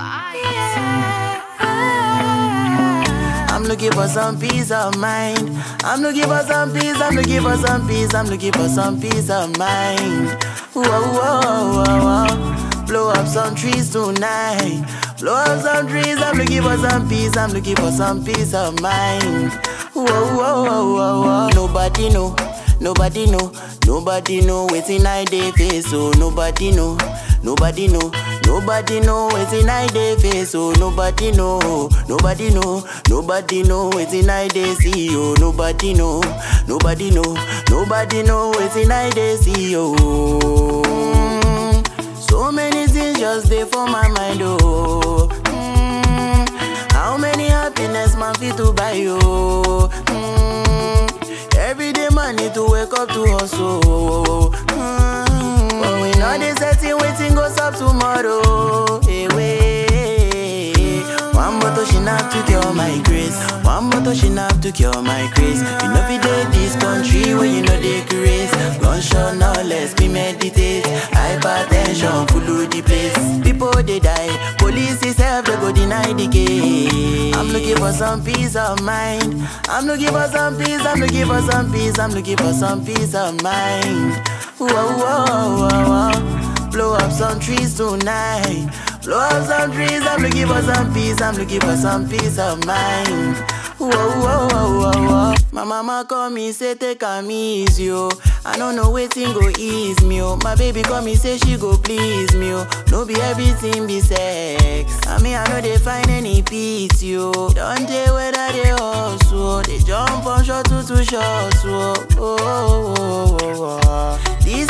I'm looking for some peace of mind. I'm looking for some peace. I'm looking for some peace. I'm looking for some peace of mind. Whoa, whoa, whoa, whoa. Blow up some trees tonight. Blow up some trees. I'm looking for some peace. I'm looking for some peace of mind. Whoa, whoa, whoa, whoa, whoa. Nobody know. Nobody know. Nobody know waiting I dey face. Oh, nobody know. Nobody know. Nobody know waiting I dey face. Oh, nobody know. Nobody know. Nobody know waiting I dey see. Oh, nobody know. Nobody know. Nobody know waiting I dey see. Oh, so many things just dey for my mind. Oh, how many happiness man fit to buy? Oh, every day man need to wake up to hustle. But we know this setting waiting goes up tomorrow. Hey, wait. One bottle she not to cure my grace. One bottle she not to cure my grace. You know we did this country where you know they grace. Gunshot now let's be meditate. Hypertension full of the place. People they die. Police itself they go deny the case. I'm looking for some peace of mind. I'm looking for some peace. I'm looking for some peace. I'm looking for some peace of mind. Whoa, whoa, whoa, whoa. Blow up some trees tonight. Blow up some trees. I'm looking for some peace. I'm looking for some peace of mind. Whoa, whoa, whoa, whoa, whoa. My mama call me, say take a easy, oh. I don't know waiting go ease me, oh. My baby call me, say she go please me, oh. No be everything be sex. I mean, I know they find any peace, yo. Don't tell whether they hustle. They jump from short to short, so. Oh, oh, oh, oh, oh. This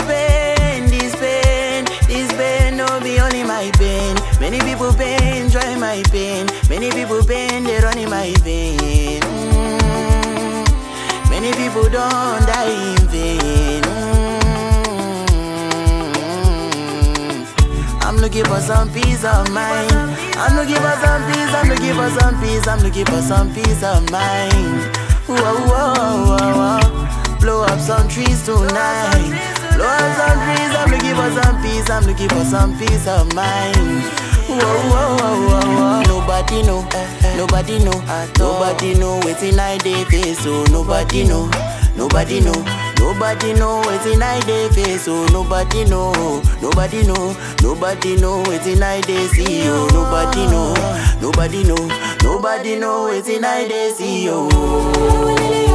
pain, no be only my pain. Many people pain, join my pain. Many people pain, they run in my vein. Many people don't die in vain. I'm looking for some peace of mind. I'm looking for some peace. I'm looking for some peace. I'm looking for some peace of mind. Whoa, whoa, whoa, whoa. Blow up some trees tonight. Blow up some trees. I'm looking for some peace. I'm looking for some peace of mind. Whoa, whoa, whoa, whoa, whoa. Nobody know. Nobody know. Nobody know waiting I dey face. Oh, nobody know. Nobody know. Nobody know waiting I dey face. Oh, nobody know. Nobody know. Nobody know waiting I dey see. Oh, nobody know. Nobody know. Nobody know waiting I dey see. Oh.